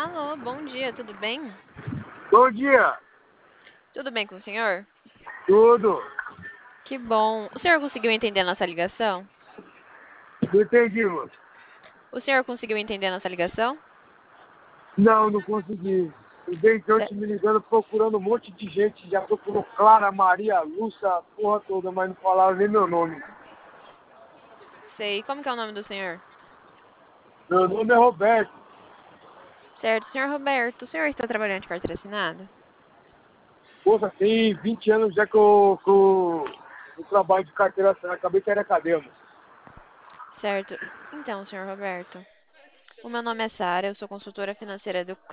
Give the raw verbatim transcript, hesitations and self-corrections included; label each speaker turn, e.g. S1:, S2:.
S1: Alô, bom dia, tudo bem?
S2: Bom dia,
S1: Tudo bem com o senhor?
S2: tudo.
S1: Que bom. O senhor conseguiu entender a nossa ligação?
S2: Não entendi, moço.
S1: O senhor conseguiu entender a nossa ligação?
S2: Não, não consegui. O bem que eu
S1: Ce-
S2: te me ligando, procurando um monte de gente, já procurou Clara, Maria, Lúcia, a porra toda, mas não falaram nem meu nome.
S1: Sei. Como que é o nome do senhor?
S2: Meu nome é Roberto.
S1: Certo, senhor Roberto. O senhor está trabalhando de carteira assinada?
S2: Poxa, tem vinte anos já que eu, que eu, eu trabalho de carteira assinada, acabei de sair da cadeia, moço.
S1: Certo. Então, senhor Roberto, o meu nome é Sara, eu sou consultora financeira do